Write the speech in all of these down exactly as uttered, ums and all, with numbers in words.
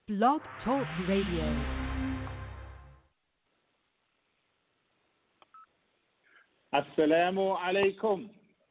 Blog Talk Radio. Assalamu alaikum.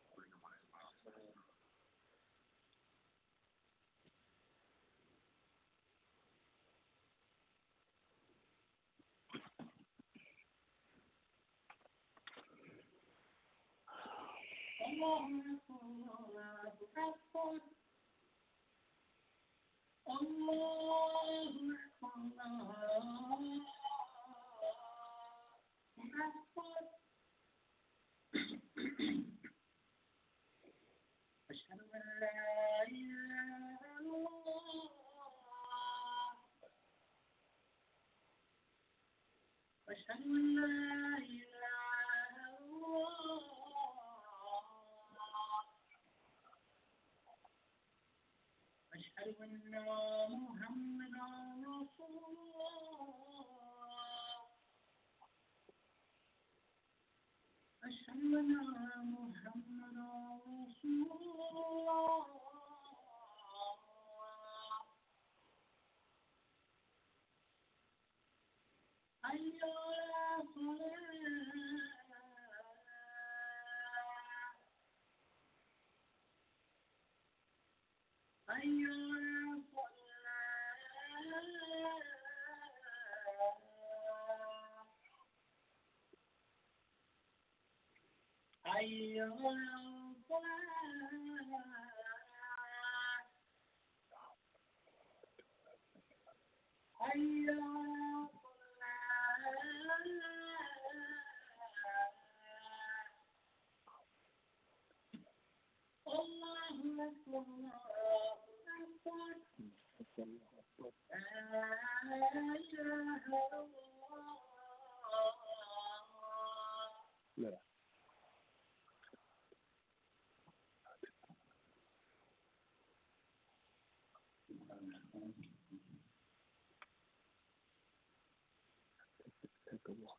Take a walk.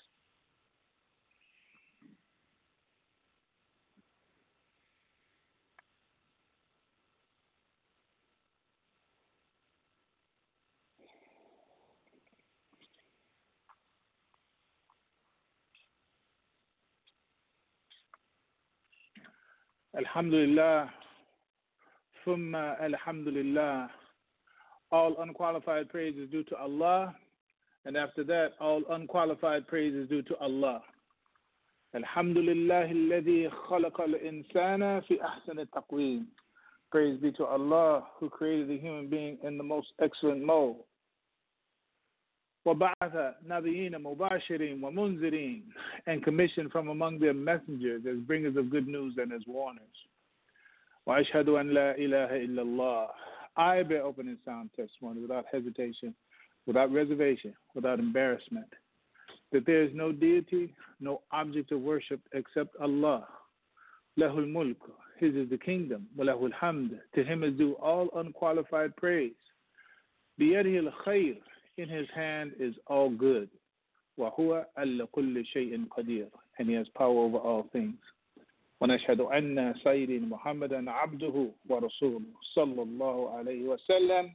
Alhamdulillah, thumma alhamdulillah. All unqualified praise is due to Allah, and after that, all unqualified praise is due to Allah. Alhamdulillah, alladhi khalaqa al-insana fi ahsan taqweem. Praise be to Allah, who created the human being in the most excellent mode. وَبَعَثَ نَبِيِّينَ مُبَاشِرِينَ وَمُنذِرِينَ, and commissioned from among their messengers as bringers of good news and as warners. وَأَشْهَدُ أَنْ لَا إِلَهَ إِلَّا اللَّهِ. I bear open and sound testimony without hesitation, without reservation, without embarrassment, that there is no deity, no object of worship except Allah. Lahul mulk, His is the kingdom. Walahul hamd, to Him is due all unqualified praise. Biyadihi al-khayr, in His hand is all good. Wa huwa ala kulli shay'in qadir, and He has power over all things. Wa nashhadu anna sayyidina Muhammadan abduhu wa rasuluhu sallallahu alayhi wa sallam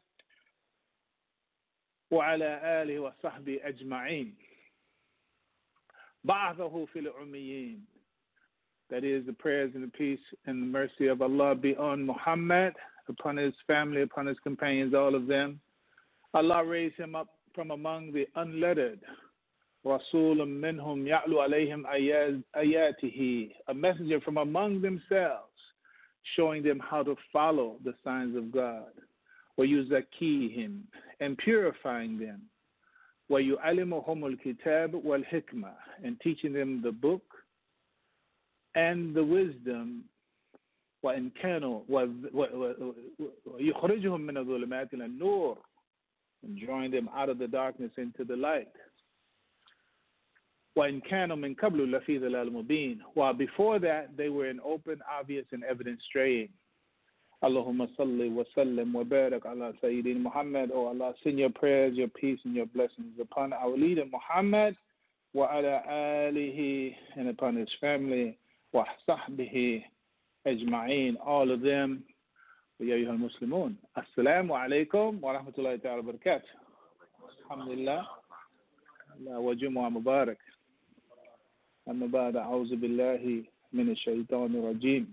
wa ala alihi wa sahbihi ajma'in. Ba'athahu fil ummiyin. That is, the prayers and the peace and the mercy of Allah be on Muhammad, upon his family, upon his companions, all of them. Allah raised him up from among the unlettered. Rasulun minhum ya'lu alayhim ayatihi. A messenger from among themselves, showing them how to follow the signs of God. Wa yuzakihim, and purifying them. Wa yu'alimuhum al-kitab wal-hikmah, and teaching them the book and the wisdom. وَإِنْ كَانُوا وَيُخْرِجُهُم مِّنَ الظُّلُمَاتِ إِلَى النُّورِ, and drawing them out of the darkness into the light. وَإِنْ كَانُوا مِنْ قَبْلُ لَفِي ضَلَالٍ مُبِينٍ, while before that they were in open, obvious, and evident straying. Allahumma salli wa sallim wa barak ala Sayyidina Muhammad. Oh Allah, send your prayers, your peace, and your blessings upon our leader Muhammad, wa ala alihi, and upon his family, wa sahbihi ajma'in, all of them. يا أيها المسلمون السلام عليكم ورحمة الله تعالى وبركاته. الحمد لله وجمعة مبارك. أما بعد أعوذ بالله من الشيطان الرجيم.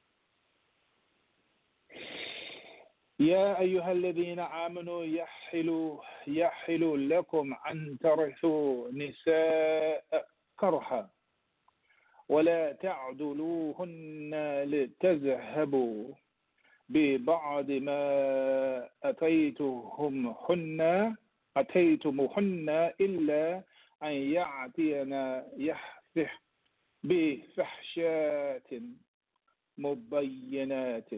يا أيها الذين آمنوا يحل يحل لكم أن ترثوا نساء كرها ولا تعدلوهن لتذهبوا ببعض ما أتيتهمهن أتيتموهن إلا أن يأتينا يحفح بفحشات مبينات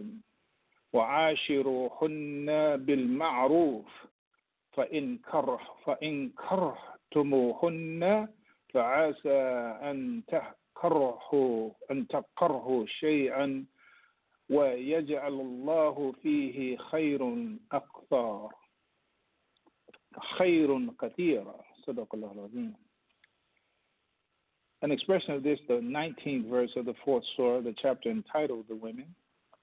وعاشروهن بالمعروف فإن كره فإن كرهتموهن فعسى أن تكرهوا أن تكرهوا شيئا ويجعل الله فيه خير أكثر خير كثيرا. صدق الله العظيم. An expression of this, the nineteenth verse of the fourth surah, the chapter entitled The Women.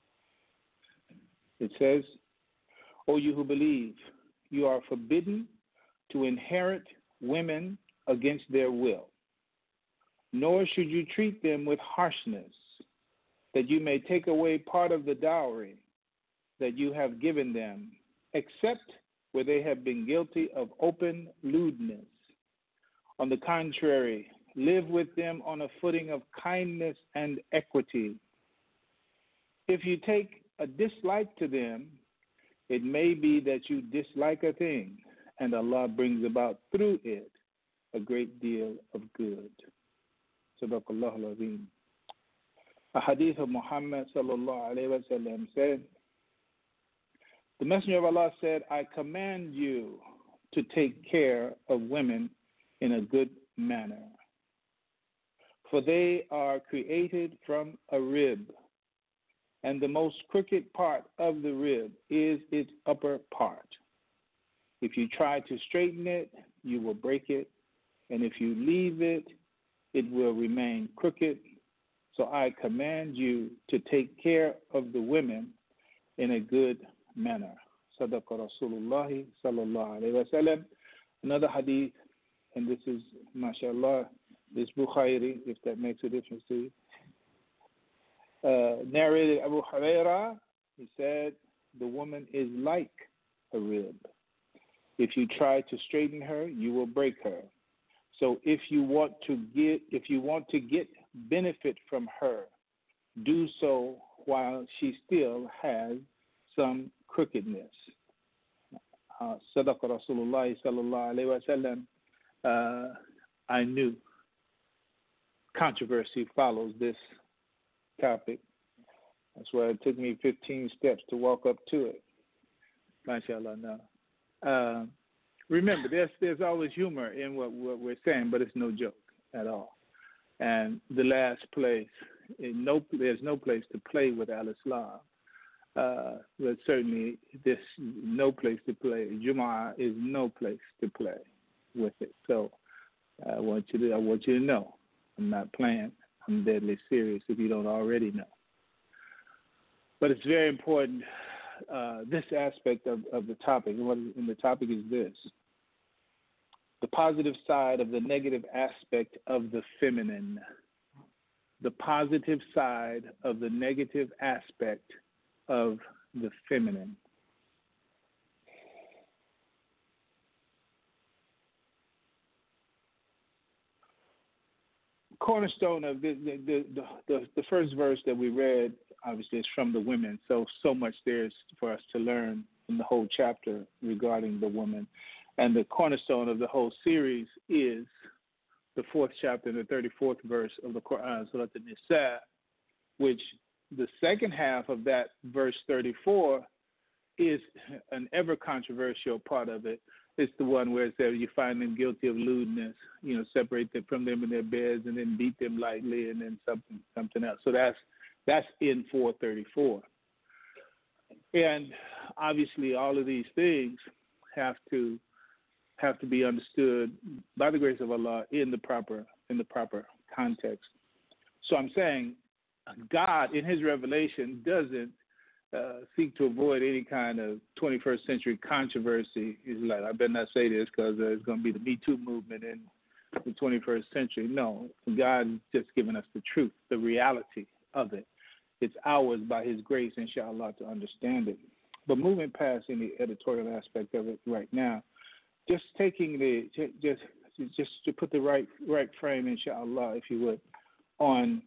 It says, O you who believe, you are forbidden to inherit women against their will, nor should you treat them with harshness, that you may take away part of the dowry that you have given them, except where they have been guilty of open lewdness. On the contrary, live with them on a footing of kindness and equity. If you take a dislike to them, it may be that you dislike a thing, and Allah brings about through it a great deal of good. Sadaqallahu al-Azim. A hadith of Muhammad sallallahu alayhi wa sallam said, the Messenger of Allah said, I command you to take care of women in a good manner, for they are created from a rib, and the most crooked part of the rib is its upper part. If you try to straighten it, you will break it, and if you leave it, it will remain crooked. So I command you to take care of the women in a good manner. Sadaqa Rasulullah sallallahu alayhi wa sallam. Another hadith, and this is, mashallah, this Bukhari, if that makes a difference to you. Uh, narrated Abu Hurairah, he said, the woman is like a rib. If you try to straighten her, you will break her. So if you want to get, if you want to get benefit from her, do so while she still has some crookedness. Uh, Sadaqa Rasulullah sallallahu alayhi wa sallam. Uh, I knew controversy follows this topic. That's why it took me fifteen steps to walk up to it. MashaAllah. Now, uh, remember, there's there's always humor in what, what we're saying, but it's no joke at all. And the last place, in no, there's no place to play with Al-Islam. Uh, but certainly, there's no place to play. Jumu'ah is no place to play with it. So I want you to I want you to know, I'm not playing. I'm deadly serious if you don't already know. But it's very important, uh, this aspect of, of the topic, and, what, and the topic is this: the positive side of the negative aspect of the feminine. The positive side of the negative aspect of the feminine. Cornerstone of the the, the the the first verse that we read, obviously, is from the women. So so much there's for us to learn in the whole chapter regarding the woman. And the cornerstone of the whole series is the fourth chapter and the thirty-fourth verse of the Quran, Surah An-Nisa, which the second half of that verse thirty-four is an ever controversial part of it. It's the one where it says you find them guilty of lewdness, you know, separate them from them in their beds and then beat them lightly and then something something else. So that's that's in four thirty-four. And obviously all of these things have to have to be understood by the grace of Allah in the proper in the proper context. So I'm saying God in his revelation doesn't uh, seek to avoid any kind of twenty-first century controversy. He's like, I better not say this because uh, it's going to be the Me Too movement in the twenty-first century. No, God's just given us the truth, the reality of it. It's ours by His grace, inshallah, to understand it. But moving past any editorial aspect of it right now, just taking the just just to put the right right frame, inshallah, if you would, on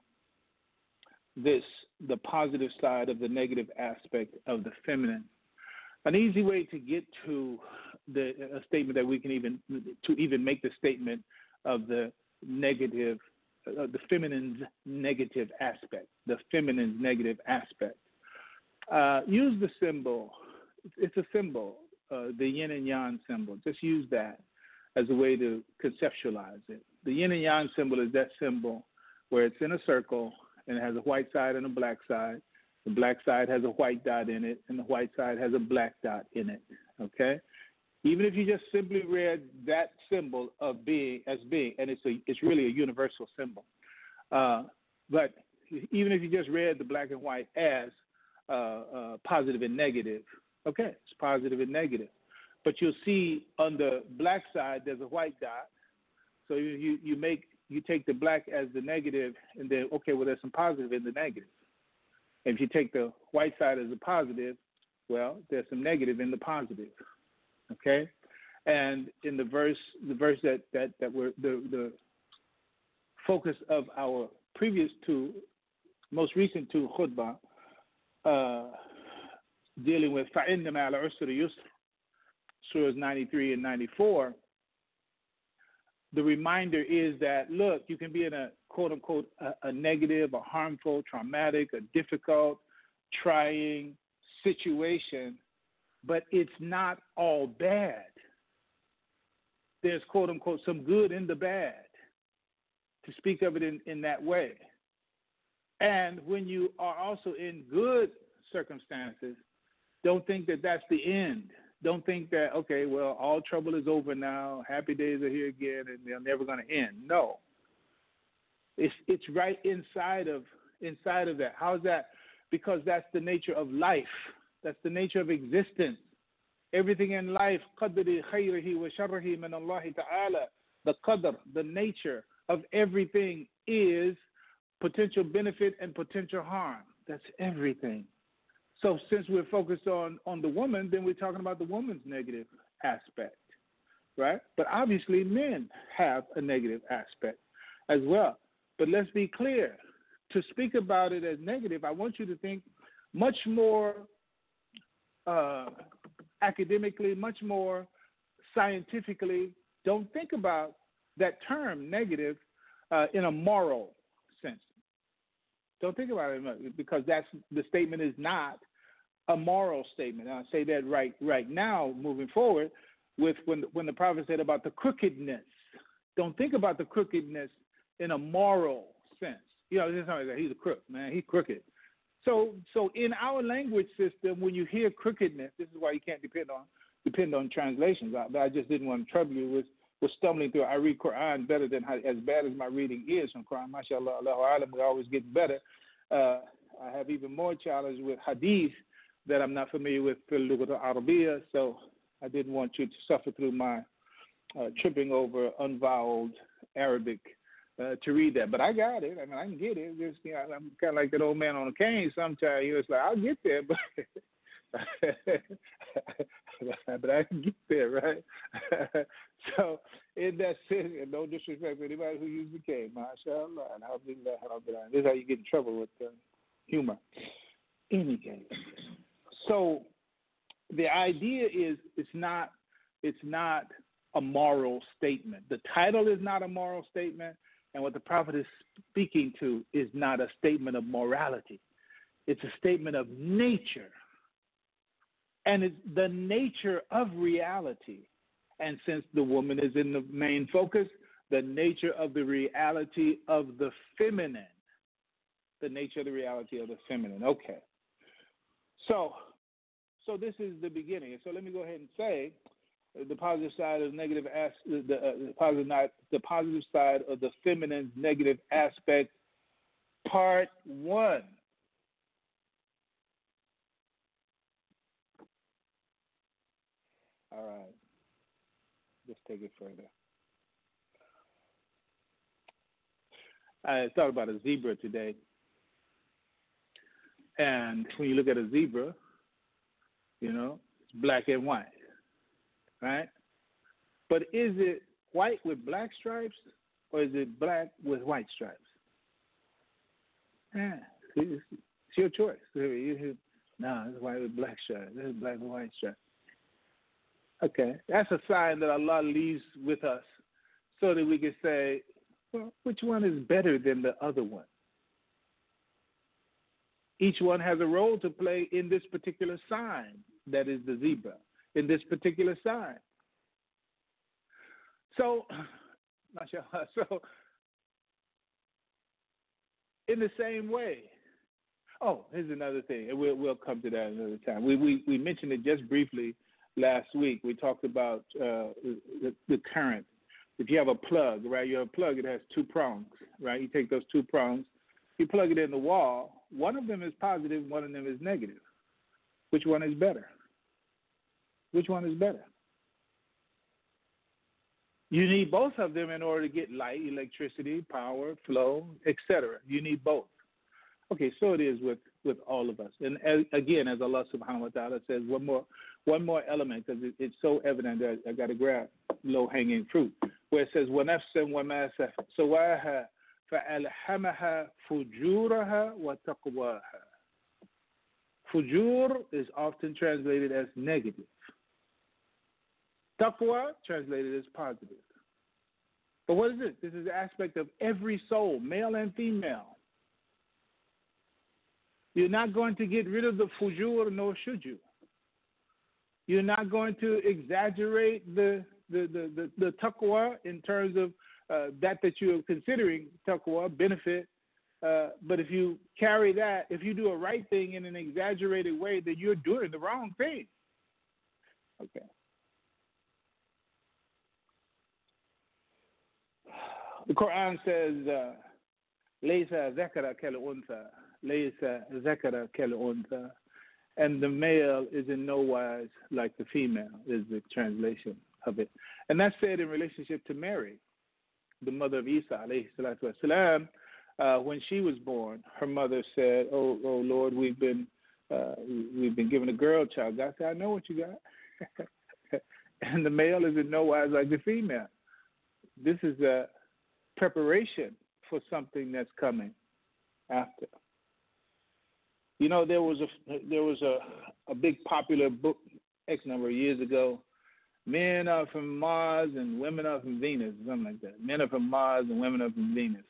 this, the positive side of the negative aspect of the feminine. An easy way to get to the a statement that we can even to even make the statement of the negative, uh, the feminine's negative aspect, the feminine's negative aspect. Uh, use the symbol. It's a symbol, uh, the yin and yang symbol. Just use that as a way to conceptualize it. The yin and yang symbol is that symbol where it's in a circle and it has a white side and a black side. The black side has a white dot in it, and the white side has a black dot in it, okay? Even if you just simply read that symbol of being as being, and it's a, it's really a universal symbol. Uh, but even if you just read the black and white as uh, uh, positive and negative, okay, it's positive and negative. But you'll see on the black side there's a white dot. So you, you, you make you take the black as the negative, and then okay, well there's some positive in the negative. And if you take the white side as a positive, well, there's some negative in the positive. Okay? And in the verse the verse that, that, that we're the, the focus of our previous two, most recent two khutbah, uh, dealing with فَإِنَّ مَعَ الْعُسْرِ يُسْرًا, surahs ninety-three and ninety-four, the reminder is that, look, you can be in a quote-unquote a, a negative, a harmful, traumatic, a difficult, trying situation, but it's not all bad. There's quote-unquote some good in the bad, to speak of it in, in that way. And when you are also in good circumstances, don't think that that's the end. Don't think that, okay, well, all trouble is over now, happy days are here again, and they're never going to end. No. It's it's right inside of inside of that. How's that? Because that's the nature of life. That's the nature of existence. Everything in life, قَدْرِ خَيْرِهِ وَشَرِّهِ مِنَ اللَّهِ تَعَالَى, the qadr, the nature of everything is potential benefit and potential harm. That's everything. So since we're focused on, on the woman, then we're talking about the woman's negative aspect, right? But obviously men have a negative aspect as well. But let's be clear. To speak about it as negative, I want you to think much more uh, academically, much more scientifically. Don't think about that term negative uh, in a moral sense. Don't think about it because that's the statement is not a moral statement. And I say that right right now, moving forward, with when when the prophet said about the crookedness. Don't think about the crookedness in a moral sense. You know, there's somebody that he's a crook, man. He's crooked. So so in our language system, when you hear crookedness, this is why you can't depend on depend on translations. I, I just didn't want to trouble you with, with stumbling through. I read Quran better than how, as bad as my reading is from Quran. MashaAllah, Allahu Alam, we always get better. Uh, I have even more challenge with hadith that I'm not familiar with for Lughat al-Arabiya, so I didn't want you to suffer through my uh, tripping over unvoweled Arabic uh, to read that. But I got it. I mean, I can get it. Just, you know, I'm kind of like that old man on a cane sometimes. You know, it's like, I'll get there, but but I can get there, right? So in that sense, and no disrespect for anybody who used the cane, mashallah, alhamdulillah, alhamdulillah. This is how you get in trouble with uh, humor. Any case. So the idea is it's not it's not a moral statement. The title is not a moral statement, and what the prophet is speaking to is not a statement of morality. It's a statement of nature. And it's the nature of reality. And since the woman is in the main focus, the nature of the reality of the feminine. The nature of the reality of the feminine. Okay. So, so this is the beginning. So let me go ahead and say the positive side of negative as the, uh, the positive not, the positive side of the feminine's negative aspect, part one. All right. Let's take it further. I thought about a zebra today. And when you look at a zebra, you know, it's black and white, right? But is it white with black stripes or is it black with white stripes? Yeah, it's, it's your choice. No, it's white with black stripes. This is black with white stripes. Okay, that's a sign that Allah leaves with us so that we can say, well, which one is better than the other one? Each one has a role to play in this particular sign, that is the zebra, in this particular sign. So, mashallah, so in the same way, oh, here's another thing, and we'll, we'll come to that another time. We, we, we mentioned it just briefly last week. We talked about uh, the, the current. If you have a plug, right, you have a plug, it has two prongs, right? You take those two prongs, you plug it in the wall. One of them is positive, one of them is negative. Which one is better? Which one is better? You need both of them in order to get light, electricity, power, flow, et cetera. You need both. Okay, so it is with, with all of us. And as, again, as Allah subhanahu wa ta'ala says, one more one more element, because it, it's so evident that I got to grab low-hanging fruit, where it says, وَنَفْسًا وَمَا سَوَاهَا فَأَلْهَمَهَا فُجُورَهَا وَتَقْوَاهَا. Fujur is often translated as negative. Taqwa translated as positive. But what is this? This is the aspect of every soul, male and female. You're not going to get rid of the fujur, nor should you. You're not going to exaggerate the the, the, the, the taqwa in terms of uh, that that you're considering taqwa, benefit. Uh, but if you carry that, if you do a right thing in an exaggerated way, then you're doing the wrong thing. Okay. The Quran says, "Laysa zakara kal untha, laysa zakara kal untha," and the male is in no wise like the female. Is the translation of it, and that's said in relationship to Mary, the mother of Isa, alayhi salatu wasalam. Uh, when she was born, her mother said, "Oh, oh Lord, we've been uh, we've been given a girl child." God said, "I know what you got," and the male is in no wise like the female. This is a preparation for something that's coming after. You know, there was a there was a, a big popular book X number of years ago. Men are from Mars and women are from Venus, something like that. Men are from Mars and women are from Venus.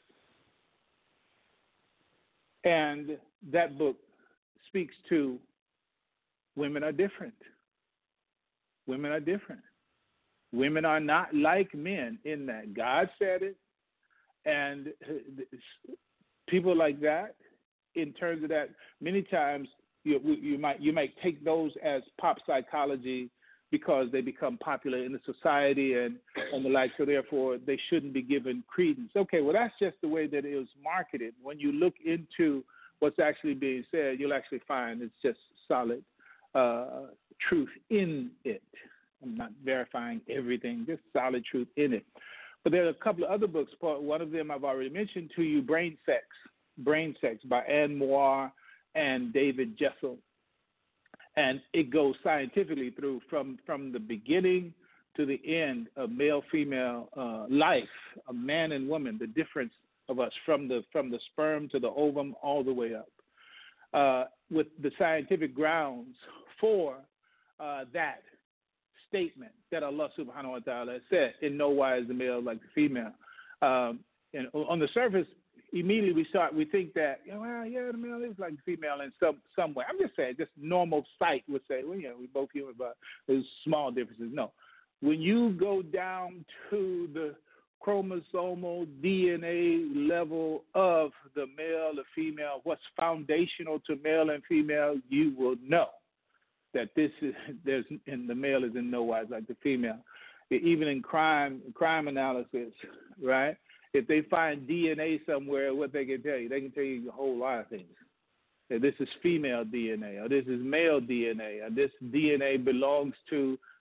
And that book speaks to women are different. Women are different. Women are not like men in that. God said it. And people like that, in terms of that, many times you, you might you might take those as pop psychology because they become popular in the society and, and the like, so therefore they shouldn't be given credence. Okay, well, that's just the way that it was marketed. When you look into what's actually being said, you'll actually find it's just solid uh, truth in it. I'm not verifying everything, just solid truth in it. But there are a couple of other books. One of them I've already mentioned to you, Brain Sex, Brain Sex by Anne Moir and David Jessel. And it goes scientifically through from, from the beginning to the end of male-female uh, life, a man and woman, the difference of us from the from the sperm to the ovum all the way up, uh, with the scientific grounds for uh, that statement that Allah subhanahu wa ta'ala said, in no wise the male like the female. Um, and on the surface, immediately we start, we think that, you know, well, yeah, the male is like the female in some, some way. I'm just saying, just normal sight would say, well, yeah, we both human, but there's small differences. No. When you go down to the chromosomal D N A level of the male or female, what's foundational to male and female, you will know that this is, there's, and the male is in no wise like the female. Even in crime, crime analysis, right? If they find D N A somewhere, what they can tell you, they can tell you a whole lot of things. That this is female D N A, or this is male D N A, or this D N A belongs to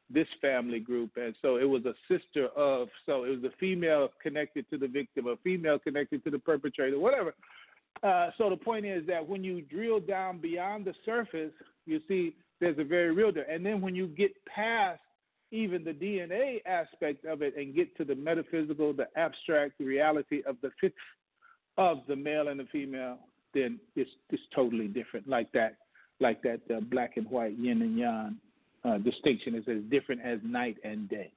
this family group. And so it was a sister of, so it was a female connected to the victim, a female connected to the perpetrator, whatever. Uh, so the point is that when you drill down beyond the surface, you see there's a very real there. And then when you get past even the D N A aspect of it and get to the metaphysical, the abstract, the reality of the fifth of the male and the female, then it's it's totally different. Like that, like that uh, black and white yin and yang uh, distinction is as different as night and day.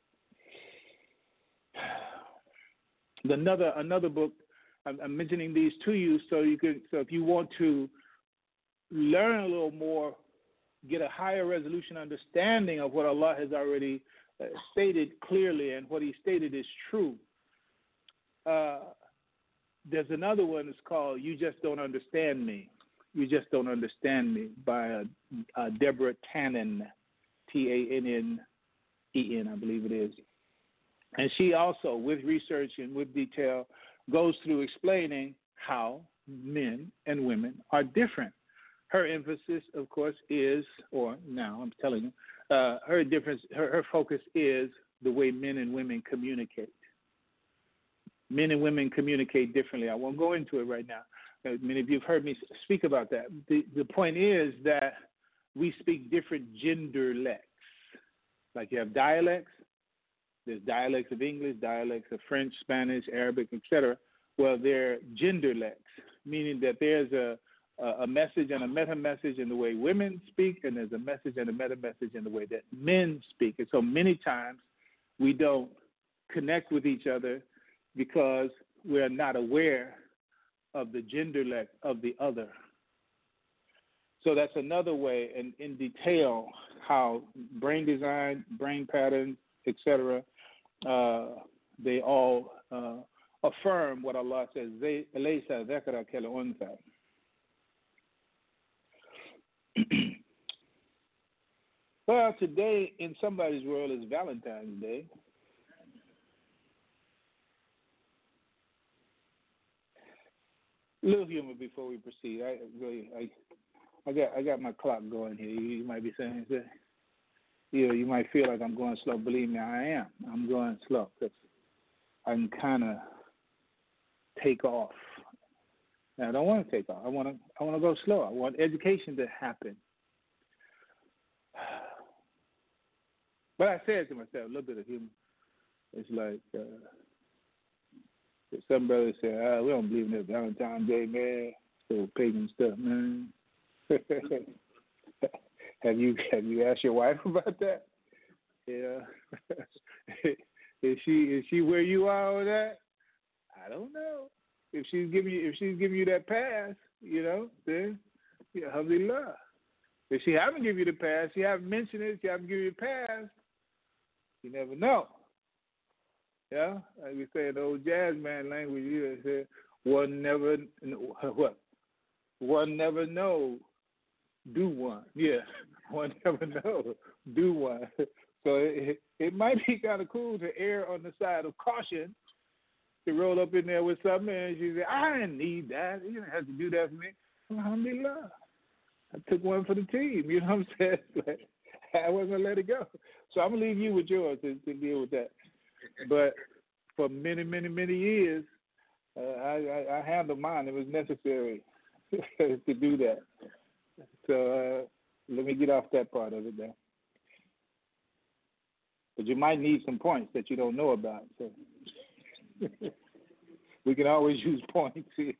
Another another book. I'm, I'm mentioning these to you so you could so if you want to learn a little more, get a higher resolution understanding of what Allah has already uh, stated clearly, and what He stated is true. Uh, there's another one that's called "You Just Don't Understand Me." You Just Don't Understand Me by uh, uh, Deborah Tannen, T A N N E N, I believe it is. And she also, with research and with detail, goes through explaining how men and women are different. Her emphasis, of course, is, or now I'm telling you, uh, her difference, her, her focus is the way men and women communicate. Men and women communicate differently. I won't go into it right now. Uh, many of you have heard me speak about that. The, the point is that we speak different gender lects. Like you have dialects. There's dialects of English, dialects of French, Spanish, Arabic, et cetera. Well, they're gender lects, meaning that there's a, a message and a meta message in the way women speak, and there's a message and a meta message in the way that men speak. And so many times we don't connect with each other because we're not aware of the gender lect of the other. So that's another way, and in detail, how brain design, brain patterns, et cetera, uh, they all uh, affirm what Allah says. Laysa dhakara kal untha. Well, today in somebody's world is Valentine's Day. A little humor before we proceed. I really, I, I got, I got my clock going here. You, you might be saying, you know, you might feel like I'm going slow. Believe me, I am. I'm going slow because I can kind of take off. And I don't want to take off. I want to. I want to go slow. I want education to happen. But I said to myself, a little bit of humor. It's like uh, some brothers say, ah, "We don't believe in that Valentine's Day, man. So pagan stuff, man." Have you have you asked your wife about that? Yeah. is she is she where you are with that? I don't know. If she's giving you if she's giving you that pass, you know, then yeah, alhamdulillah. If she haven't given you the pass, she haven't mentioned it, she haven't given you the pass, you never know. Yeah? Like we say in the old jazz man language, you say one never what? One never know. Do one. Yeah. One never know. Do one. So it, it might be kind of cool to err on the side of caution, to roll up in there with something and she said, I didn't need that. You didn't have to do that for me. Alhamdulillah. I took one for the team. You know what I'm saying? But I wasn't going to let it go. So I'm going to leave you with yours to, to deal with that. But for many, many, many years, uh, I, I, I handled mine. It was necessary to do that. So uh, let me get off that part of it there. But you might need some points that you don't know about. So we can always use points here.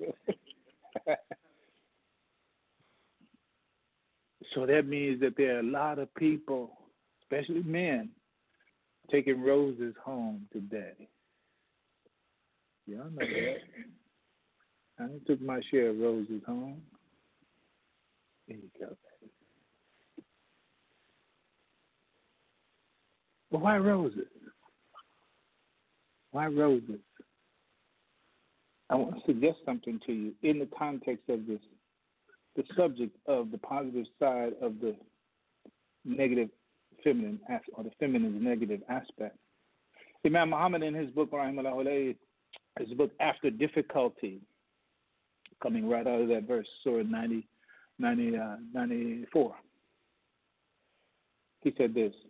So that means that there are a lot of people, especially men, taking roses home today. Y'all know that. I took my share of roses home. There you go. But why roses? Why roses? I want to suggest something to you in the context of this, the subject of the positive side of the negative feminine, or the feminine's negative aspect. Imam Muhammad in his book, Rahimahullah, his book After Difficulty, coming right out of that verse, Surah ninety, ninety, uh, ninety-four, he said this: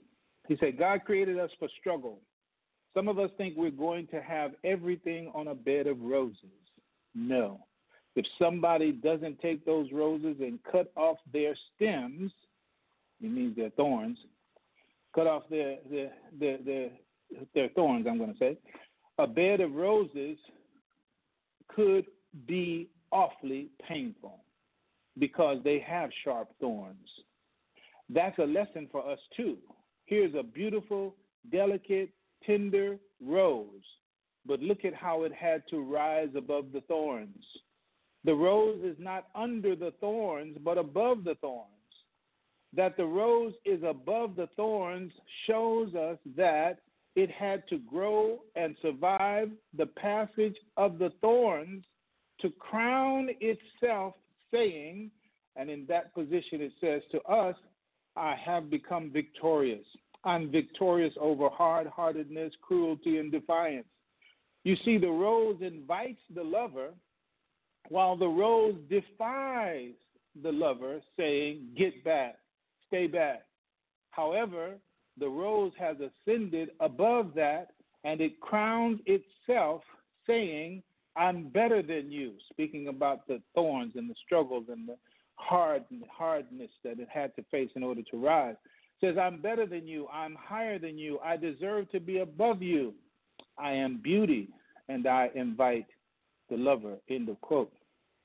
He said, God created us for struggle. Some of us think we're going to have everything on a bed of roses. No. If somebody doesn't take those roses and cut off their stems, it means their thorns, cut off their, their, their, their, their thorns, I'm going to say, a bed of roses could be awfully painful because they have sharp thorns. That's a lesson for us too. Here's a beautiful, delicate, tender rose, but look at how it had to rise above the thorns. The rose is not under the thorns, but above the thorns. That the rose is above the thorns shows us that it had to grow and survive the passage of the thorns to crown itself, saying, and in that position it says to us, I have become victorious. I'm victorious over hard-heartedness, cruelty, and defiance. You see, the rose invites the lover, while the rose defies the lover, saying, get back, stay back. However, the rose has ascended above that, and it crowns itself, saying, I'm better than you, speaking about the thorns and the struggles and the hard, hardness that it had to face in order to rise. It says, I'm better than you, I'm higher than you, I deserve to be above you. I am beauty, and I invite the lover, end of quote.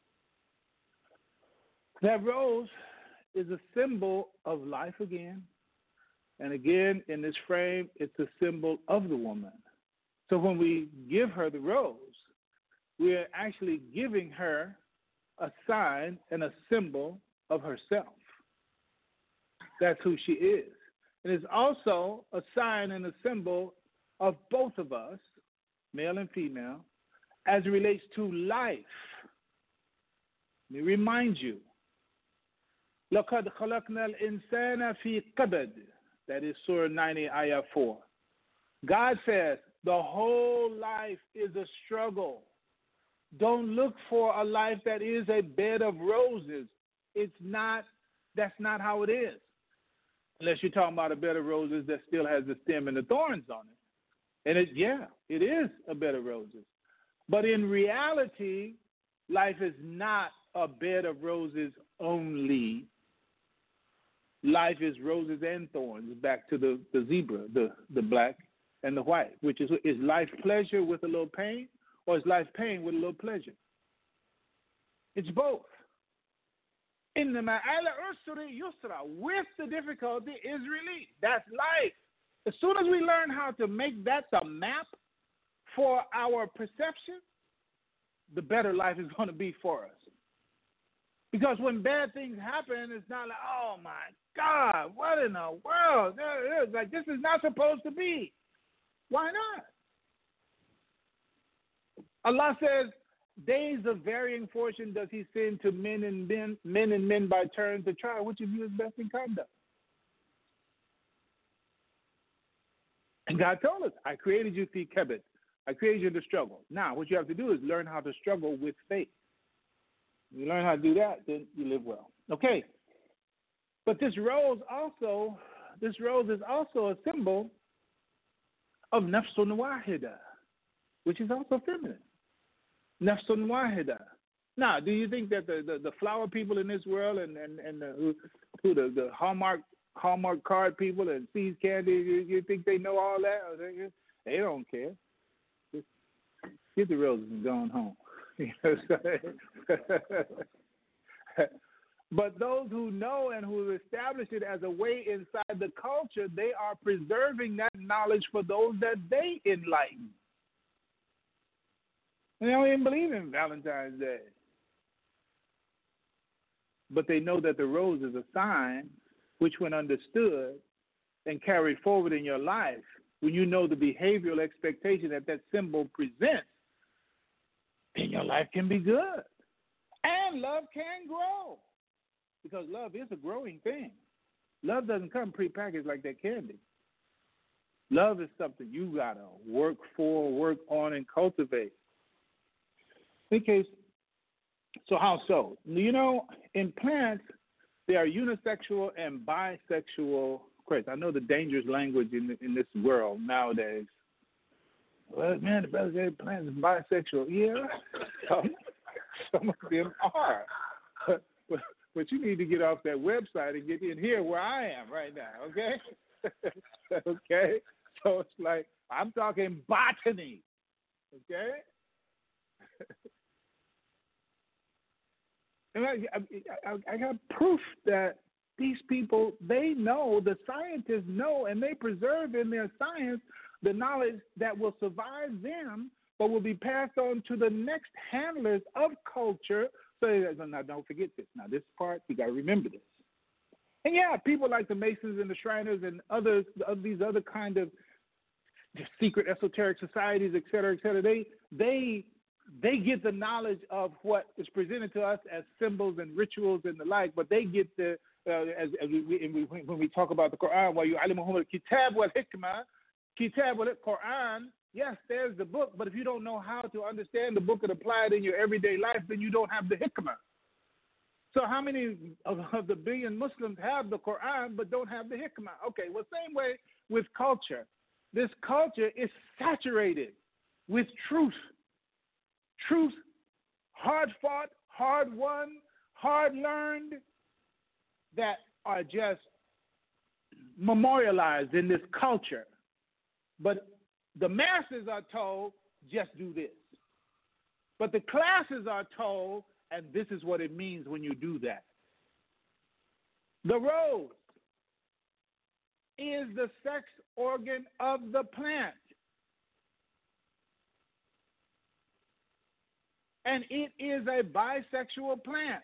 That rose is a symbol of life again. And again, in this frame, it's a symbol of the woman. So when we give her the rose, we are actually giving her a sign and a symbol of herself. That's who she is. And it's also a sign and a symbol of both of us, male and female, as it relates to life. Let me remind you, لَقَدْ خَلَقْنَا الْإِنسَانَ فِي قَبَدٍ. That is Surah ninety, Ayah four. God says the whole life is a struggle. Don't look for a life that is a bed of roses. It's not, that's not how it is. Unless you're talking about a bed of roses that still has the stem and the thorns on it. And it, yeah, it is a bed of roses. But in reality, life is not a bed of roses only. Life is roses and thorns, back to the, the zebra, the, the black and the white, which is, is life pleasure with a little pain, or is life pain with a little pleasure? It's both. إِنَّمَا عَلَى عُسْرِ يُسْرًا. With the difficulty is relief. That's life. As soon as we learn how to make that the map for our perception, the better life is going to be for us. Because when bad things happen, it's not like, oh my God, what in the world? There it is. Like, this is not supposed to be. Why not? Allah says, days of varying fortune does he send to men and men, men and men by turn to try which of you is best in conduct. And God told us, I created you fi kabad. I created you to struggle. Now, what you have to do is learn how to struggle with faith. You learn how to do that, then you live well. Okay. But this rose also, this rose is also a symbol of nafsun wahida, which is also feminine. Nafsun wahida. Now, do you think that the, the, the flower people in this world and, and, and the, who, who the, the Hallmark Hallmark card people and Seeds Candy, you, you think they know all that? They, they don't care. Just get the roses and go on home. But those who know and who establish it as a way inside the culture, they are preserving that knowledge for those that they enlighten. They don't even believe in Valentine's Day. But they know that the rose is a sign which, when understood and carried forward in your life, when you know the behavioral expectation that that symbol presents, then your life can be good. And love can grow. Because love is a growing thing. Love doesn't come prepackaged like that candy. Love is something you got to work for, work on, and cultivate. In case, so how so? You know, in plants, there are unisexual and bisexual Christ. I know the dangerous language in the, in this world nowadays. Well, man, the brother said plants is bisexual. Yeah, some, some of them are. But, but, but you need to get off that website and get in here where I am right now, okay? Okay? So it's like, I'm talking botany, okay? And I, I, I got proof that these people, they know, the scientists know, and they preserve in their science the knowledge that will survive them, but will be passed on to the next handlers of culture. So now, don't forget this. Now, this part, you got to remember this. And yeah, people like the Masons and the Shriners and others, of these other kind of secret esoteric societies, et cetera, et cetera, they, they, they get the knowledge of what is presented to us as symbols and rituals and the like, but they get the, uh, as, as we, we, when we talk about the Quran, while you alimuhum al-kitab wal-hikmah, kitab wal-Quran, yes, there's the book, but if you don't know how to understand the book and apply it in your everyday life, then you don't have the hikmah. So how many of, of the billion Muslims have the Quran but don't have the hikmah? Okay, well, same way with culture. This culture is saturated with truth. Truth, hard fought, hard won, hard learned, that are just memorialized in this culture. But the masses are told, just do this. But the classes are told, and this is what it means when you do that. The rose is the sex organ of the plant. And it is a bisexual plant.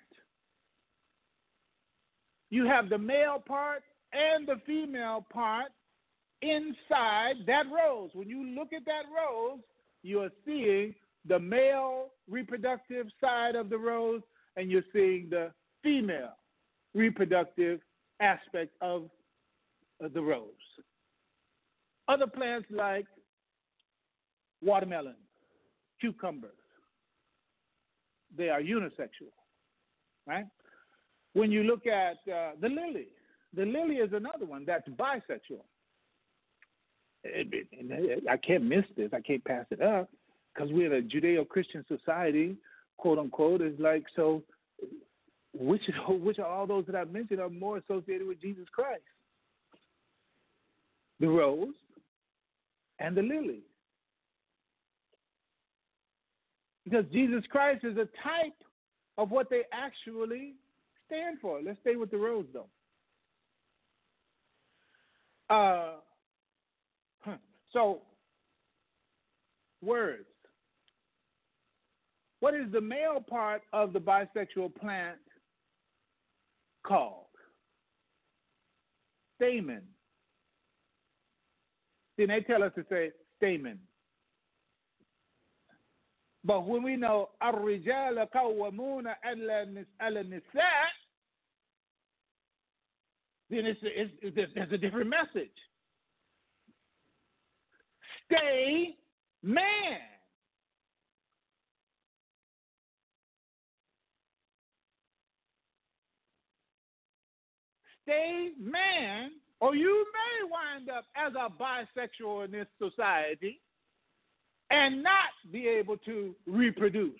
You have the male part and the female part inside that rose. When you look at that rose, you are seeing the male reproductive side of the rose, and you're seeing the female reproductive aspect of the rose. Other plants like watermelon, cucumbers, they are unisexual, right? When you look at uh, the lily, the lily is another one that's bisexual. It, it, it, I can't miss this. I can't pass it up because we're in a Judeo-Christian society, quote unquote. Is like, so which which of all those that I've mentioned are more associated with Jesus Christ? The rose and the lily. Because Jesus Christ is a type of what they actually stand for. Let's stay with the rose, though. Uh, so, words. What is the male part of the bisexual plant called? Stamen. Then they tell us to say stamen. But when we know الرجال قوامون على النساء, then it's, it's, it's, there's a different message. Stay man. Stay man, or you may wind up as a bisexual in this society and not be able to reproduce.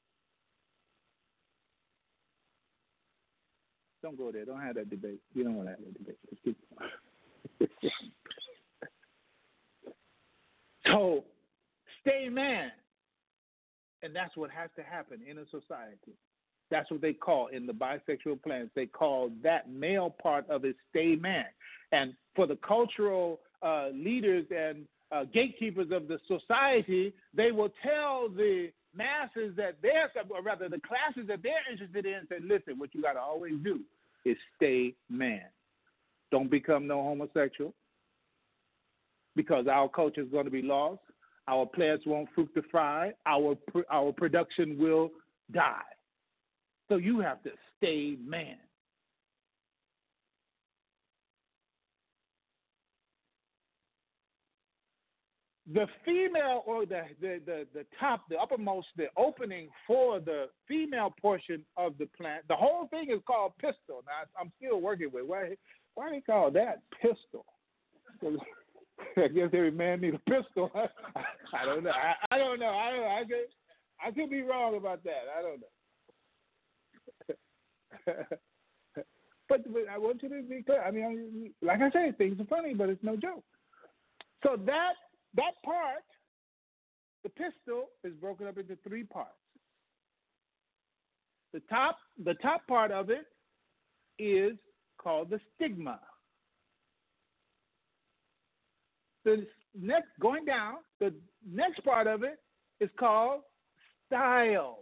Don't go there. Don't have that debate. You don't want to have that debate. Let's keep going. So, stay man. And that's what has to happen in a society. That's what they call in the bisexual plants. They call that male part of it stay man. And for the cultural uh, leaders and uh, gatekeepers of the society, they will tell the masses that they're, or rather the classes that they're interested in, say, listen, what you got to always do is stay man. Don't become no homosexual, because our culture is going to be lost. Our plants won't fructify. Our our production will die. So you have to stay man. The female, or the, the, the, the top, the uppermost, the opening for the female portion of the plant, the whole thing is called pistil. Now, I'm still working with, why, Why they call that pistol? I guess every man needs a pistol. I don't know. I, I don't know. I don't know. I could, I could be wrong about that. I don't know. but, but I want you to be clear. I mean, like I say, things are funny, but it's no joke. So that that part, the pistol, is broken up into three parts. The top, the top part of it is called the stigma. The next, going down, the next part of it is called style.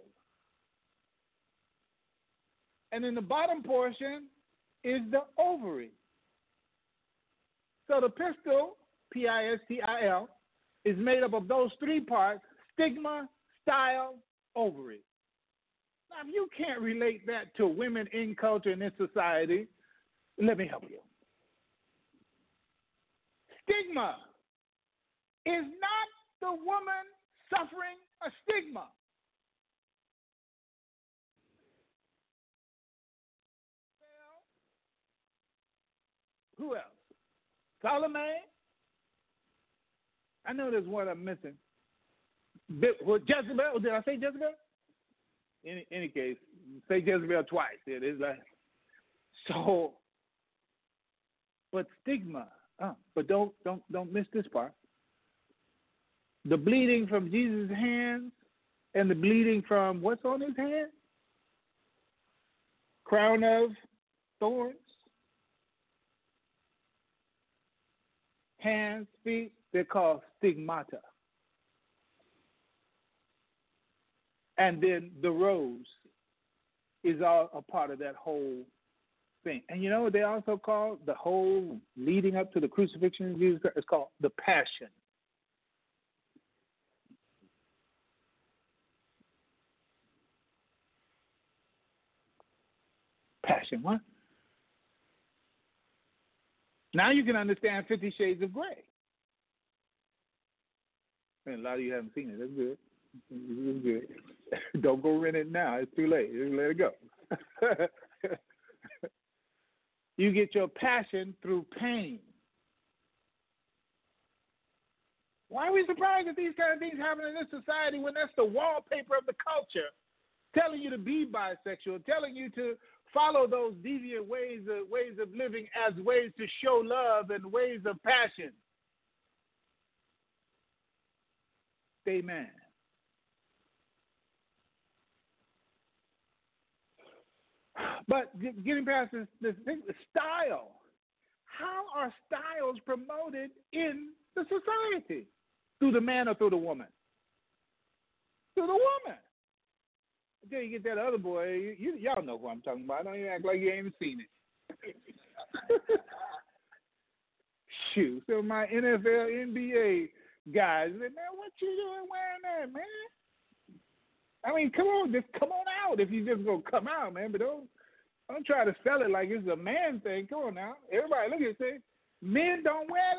And in the bottom portion is the ovary. So the pistol, P I S T I L, is made up of those three parts: stigma, style, ovary. Now, if you can't relate that to women in culture and in society, let me help you. Stigma is not the woman suffering a stigma. Who else? Salome? I know there's one I'm missing. Well, Jezebel? Did I say Jezebel? In any case, say Jezebel twice. It is like so. But stigma. Oh, but don't don't don't miss this part. The bleeding from Jesus' hands and the bleeding from what's on his hand? Crown of thorns. Hands, feet, they're called stigmata. And then the rose is all a part of that whole thing. And you know what they also call the whole leading up to the crucifixion of Jesus? It's called the passion. Passion, what? Now you can understand Fifty Shades of Grey. And a lot of you haven't seen it. That's good. It's good. Don't go rent it now. It's too late. Just let it go. You get your passion through pain. Why are we surprised that these kind of things happen in this society when that's the wallpaper of the culture, telling you to be bisexual, telling you to follow those deviant ways of, ways of living as ways to show love and ways of passion? Amen. But getting past this, this thing, the style. How are styles promoted in the society? Through the man or through the woman? Through the woman. Until you get that other boy, you, you, y'all know who I'm talking about. Don't even act like you ain't even seen it. Shoot, so my N F L, N B A guys, man, what you doing wearing that, man? I mean, come on, just come on out if you just gonna come out, man. But don't don't try to sell it like it's a man thing. Come on now, everybody, look at this. Men don't wear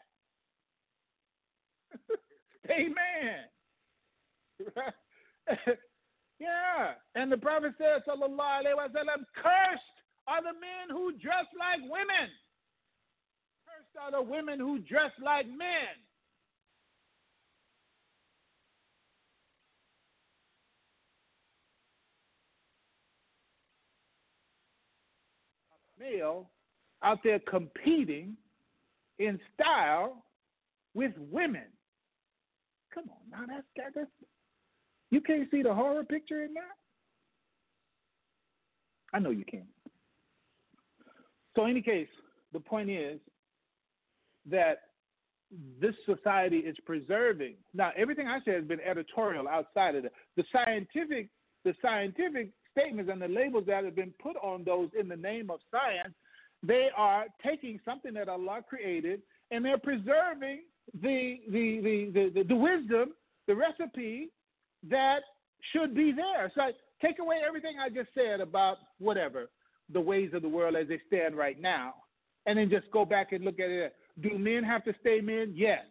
that. Stay man. Right? Yeah, and the Prophet said, sallallahu alaihi wasallam, cursed are the men who dress like women. Cursed are the women who dress like men. Male out there competing in style with women. Come on, now that's that, that's you can't see the horror picture in that? I know you can. So in any case, the point is that this society is preserving. Now, everything I said has been editorial outside of it. The scientific, the scientific statements and the labels that have been put on those in the name of science, they are taking something that Allah created and they're preserving the the the the, the, the wisdom, the recipe that should be there. So take away everything I just said about whatever, the ways of the world as they stand right now, and then just go back and look at it. Do men have to stay men? Yes.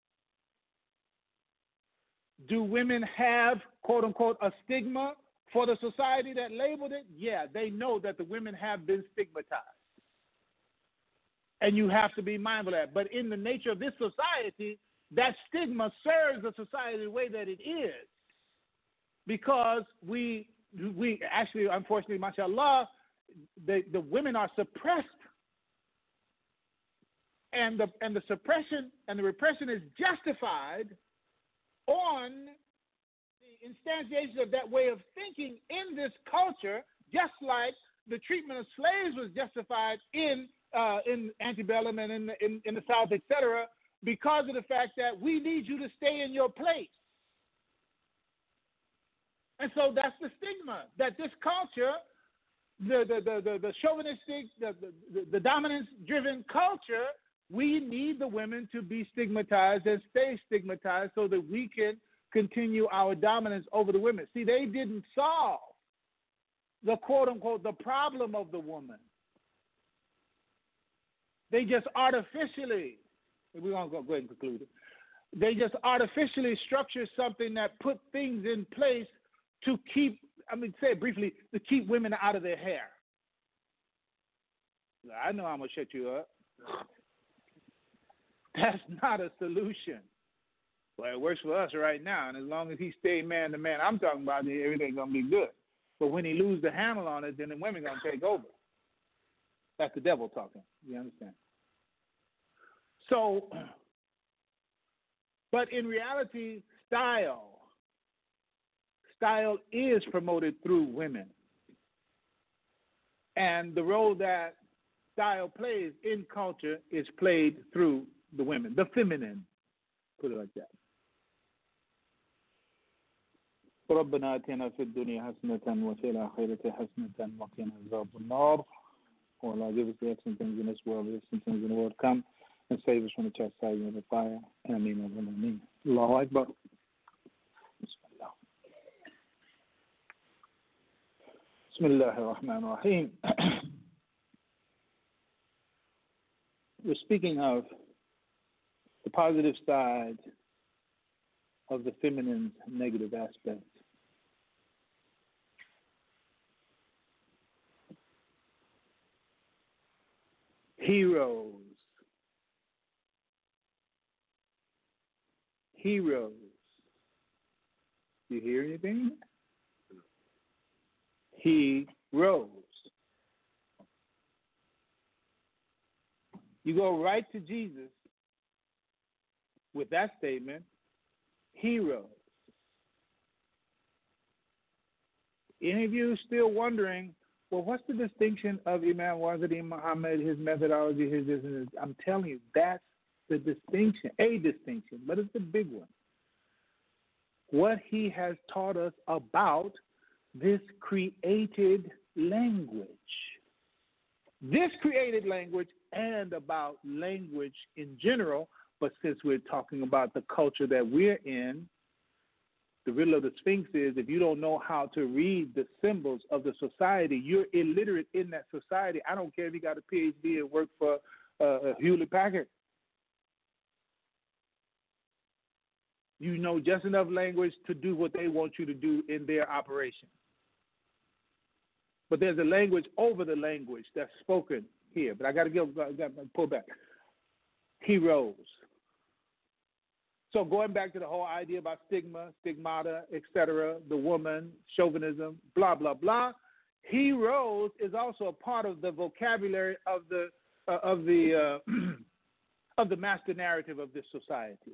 Do women have, quote unquote, a stigma for the society that labeled it? Yeah, they know that the women have been stigmatized. And you have to be mindful of that. But in the nature of this society, that stigma serves the society the way that it is. Because we, we actually, unfortunately, mashallah, the, the women are suppressed. And the, and the suppression and the repression is justified on the instantiation of that way of thinking in this culture, just like the treatment of slaves was justified in uh, in antebellum and in the, in, in the South, et cetera, because of the fact that we need you to stay in your place. And so that's the stigma, that this culture, the the the, the, the chauvinistic, the, the, the dominance-driven culture, we need the women to be stigmatized and stay stigmatized so that we can continue our dominance over the women. See, they didn't solve the quote-unquote, the problem of the woman. They just artificially, we're going to go ahead and conclude it. They just artificially structure something that put things in place to keep, I mean, say it briefly, to keep women out of their hair. I know I'm going to shut you up. That's not a solution. Well, it works for us right now, and as long as he stays man to man, I'm talking about everything's going to be good. But when he loses the handle on it, then the women going to take over. That's the devil talking. You understand? So, but in reality, style, style is promoted through women. And the role that style plays in culture is played through the women, the feminine, put it like that. ربنا آتنا في الدنيا حسنة وفي الآخرة حسنة وقنا عذاب النار. Oh Allah, give us the excellent things in this world, the excellent things in the world come, and save us from the chastisement of the fire. Ameen. Ameen. Allahu Akbar. Bismillah. Bismillah ar-Rahman ar-Rahim. We're speaking of the positive side of the feminine's negative aspects. Heroes. Heroes. You hear anything? He rose. You go right to Jesus with that statement, he rose. Any of you still wondering, well, what's the distinction of Imam Waziri Muhammad, his methodology, his this and this? I'm telling you, that's the distinction, a distinction, but it's the big one. What he has taught us about this created language. This created language and about language in general, but since we're talking about the culture that we're in, the riddle of the Sphinx is if you don't know how to read the symbols of the society, you're illiterate in that society. I don't care if you got a P H D and work for uh, Hewlett Packard. You know just enough language to do what they want you to do in their operation. But there's a language over the language that's spoken here. But I got to give, got to pull back. He rose. So going back to the whole idea about stigma, stigmata, et cetera, the woman, chauvinism, blah, blah, blah, he rose is also a part of the vocabulary of the uh, of the uh, of the master narrative of this society.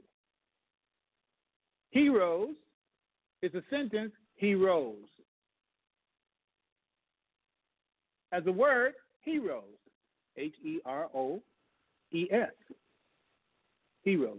He rose is a sentence, he rose. As a word, heroes, H E R O E S, heroes.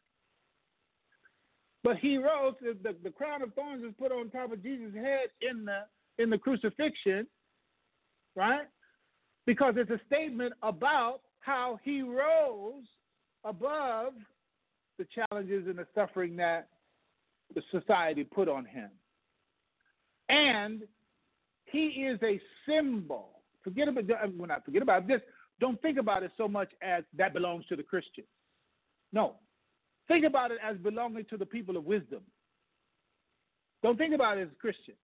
But he rose, the, the crown of thorns is put on top of Jesus' head in the in the crucifixion, right? Because it's a statement about how he rose above the challenges and the suffering that the society put on him. And he is a symbol. Forget about when I forget about this. Don't think about it so much as that belongs to the Christian. No. Think about it as belonging to the people of wisdom. Don't think about it as Christian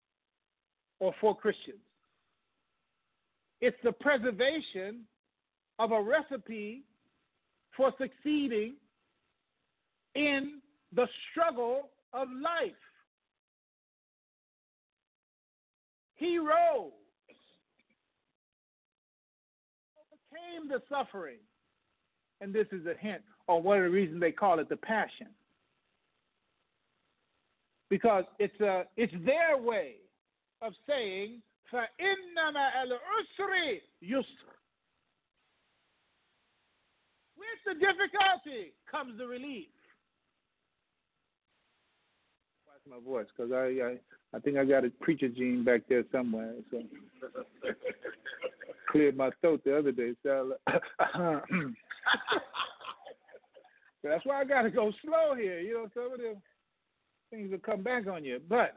or for Christians. It's the preservation of a recipe for succeeding in the struggle of life. He rose, overcame the suffering, and this is a hint on one of the reasons they call it the passion. Because it's a, it's their way of saying, فَإِنَّمَا الْعُسْرِ يُسْرٌ. With the difficulty comes the relief. Watch my voice, because I, I I think I got a preacher gene back there somewhere. So cleared my throat the other day. So that's why I got to go slow here. You know, some of the things will come back on you. But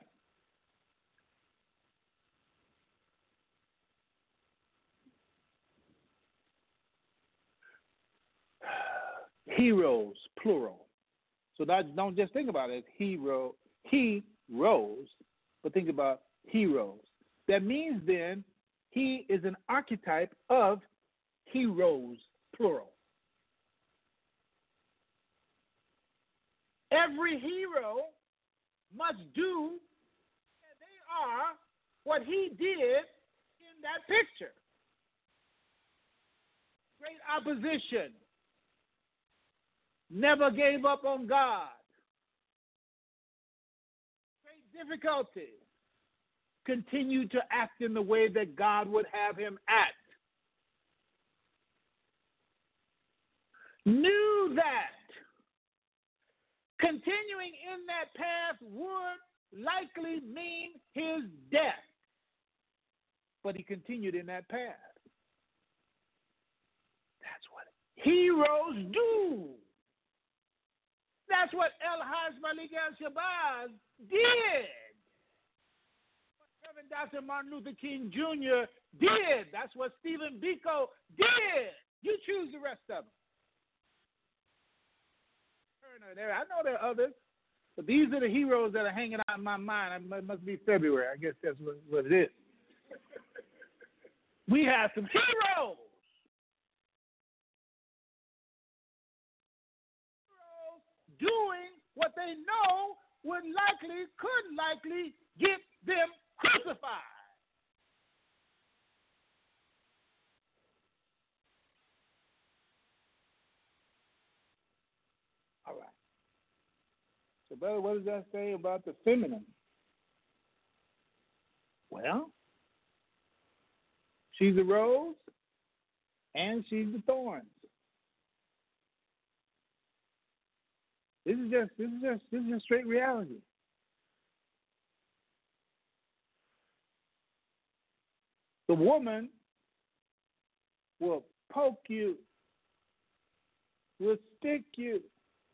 heroes, plural. So that, don't just think about it as hero, he rose, but think about heroes. That means then he is an archetype of heroes, plural. Every hero must do, and they are, what he did in that picture. Great opposition. Never gave up on God. Great difficulty. Continued to act in the way that God would have him act. Knew that continuing in that path would likely mean his death. But he continued in that path. That's what heroes do. That's what El-Hajj Malik al-Shabazz did. What Reverend Doctor Martin Luther King Junior did. That's what Stephen Biko did. You choose the rest of them. I know there are others, but these are the heroes that are hanging out in my mind. It must be February. I guess that's what, what it is. We have some heroes. Doing what they know would likely, could likely get them crucified. All right. So, brother, what does that say about the feminine? Well, she's the rose and she's the thorns. This is just this is just this is just straight reality. The woman will poke you, will stick you.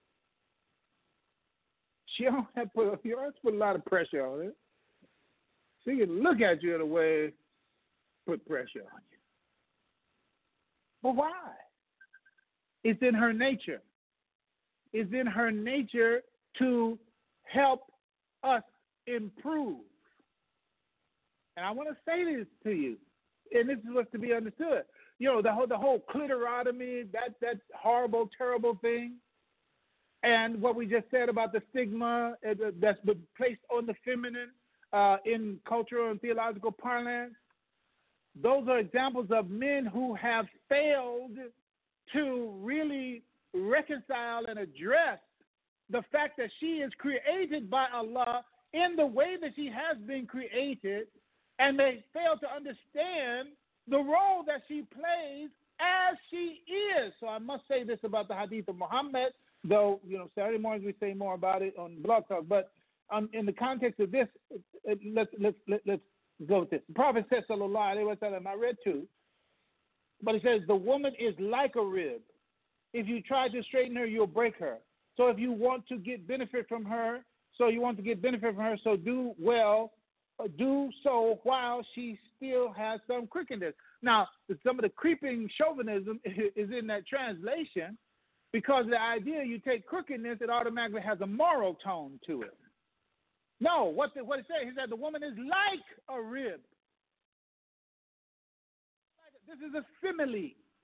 She don't have to put you don't have to put a lot of pressure on it. She can look at you in a way, put pressure on you. But why? It's in her nature. It's in her nature to help us improve. And I want to say this to you, and this is what's to be understood. You know, the whole the whole clitorotomy, that that horrible, terrible thing, and what we just said about the stigma that's been placed on the feminine uh, in cultural and theological parlance. Those are examples of men who have failed to really reconcile and address the fact that she is created by Allah in the way that she has been created, and they fail to understand the role that she plays as she is. So I must say this about the Hadith of Muhammad, though, you know, Saturday mornings we say more about it on Blog Talk, but um, in the context of this, let's, let's, let's, let's go with this. The Prophet says, sallallahu alayhi wa sallam, I read too, but he says, the woman is like a rib. If you try to straighten her, you'll break her. So if you want to get benefit from her, so you want to get benefit from her, so do well, uh, do so while she still has some crookedness. Now, some of the creeping chauvinism is in that translation, because the idea you take crookedness, it automatically has a moral tone to it. No, what the, what it says, he said the woman is like a rib. This is a simile.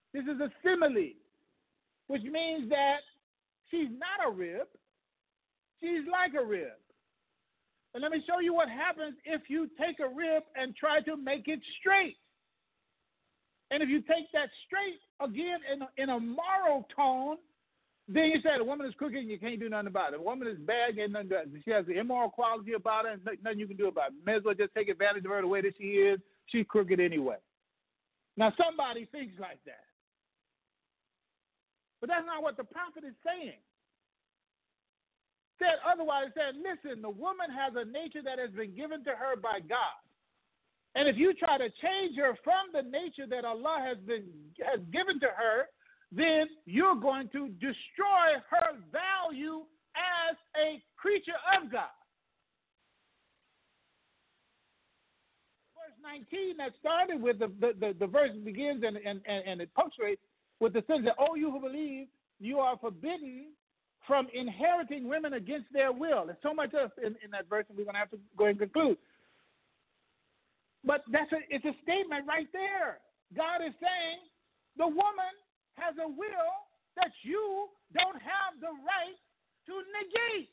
This is a simile, which means that she's not a rib. She's like a rib. And let me show you what happens if you take a rib and try to make it straight. And if you take that straight, again, in a, in a moral tone, then you say the woman is crooked and you can't do nothing about it. The woman is bad, and nothing about it. She has the immoral quality about her, and nothing you can do about it. May as well just take advantage of her the way that she is. She's crooked anyway. Now, somebody thinks like that. But that's not what the prophet is saying. Said otherwise, said, listen, the woman has a nature that has been given to her by God. And if you try to change her from the nature that Allah has been has given to her, then you're going to destroy her value as a creature of God. Verse nineteen that started with the, the, the, the verse begins and, and, and, and it punctuates with the sentence that, oh, you who believe, you are forbidden from inheriting women against their will. There's so much else in, in that verse, and we're going to have to go and conclude. But that's a, it's a statement right there. God is saying the woman has a will that you don't have the right to negate.